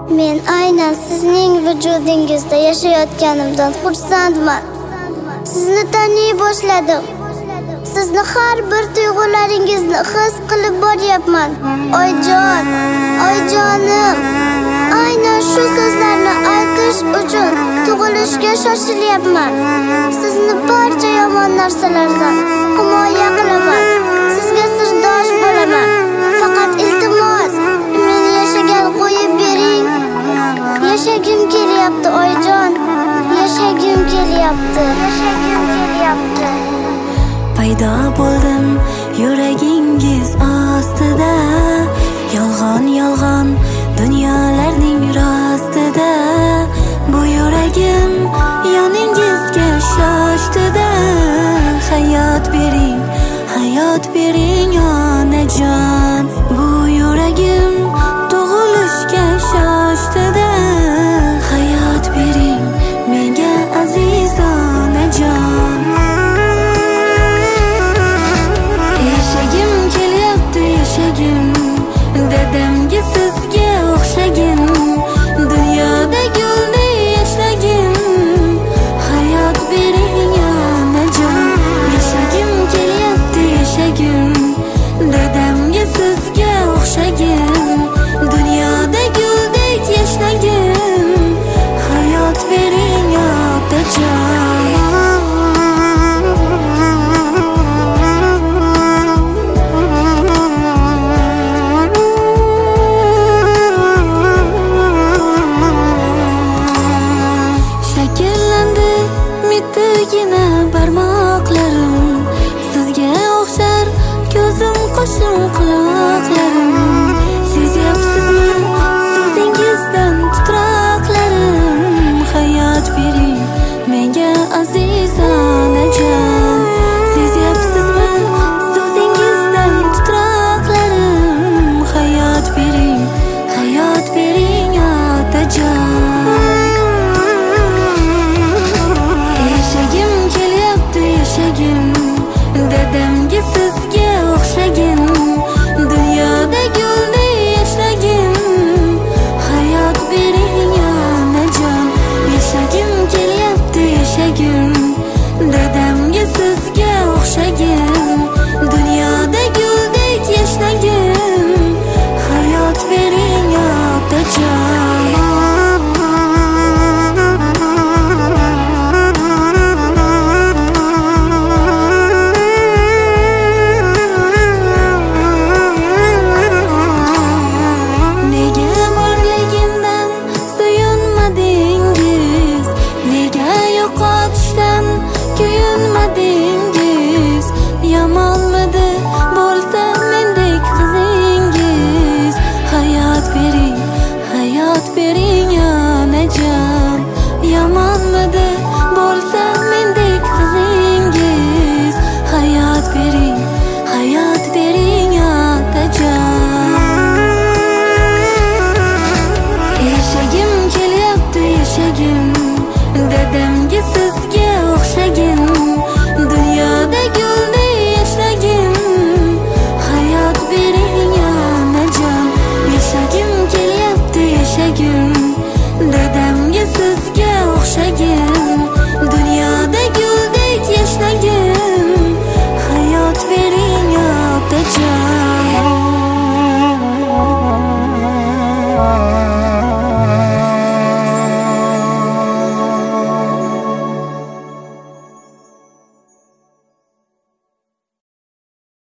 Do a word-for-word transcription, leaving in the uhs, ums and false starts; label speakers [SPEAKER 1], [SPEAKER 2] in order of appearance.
[SPEAKER 1] Men aynan sizning vujudingizda yashayotganimdan xursandman. Sizni taniy boshladim. Sizni har bir tuyg'ularingizni his qilib boryapman. Oyjon, oyjonim. Aynan shu so'zlarni aytish uchun tug'ilishga shoshilyapman. Sizni barcha yomon narsalardan himoya qilaman. Sizga sirdosh bo'laman. Faqat iltimos, meni yashagan qo'yib bering. Yashagim kelyapti oyjon. Yashagim kelyapti. Yashagim kelyapti.
[SPEAKER 2] Paydo bo'ldim yuragingiz ostida, yolg'on yolg'on dunyolarning rostida. Bu yuragim yoningizga shoshdida. Hayot bering, hayot bering onajon. Bu yuragim tug'ilishga shoshdida. Hayot bering menga aziz onajon. Yashagim kelyapti, yashagim dedim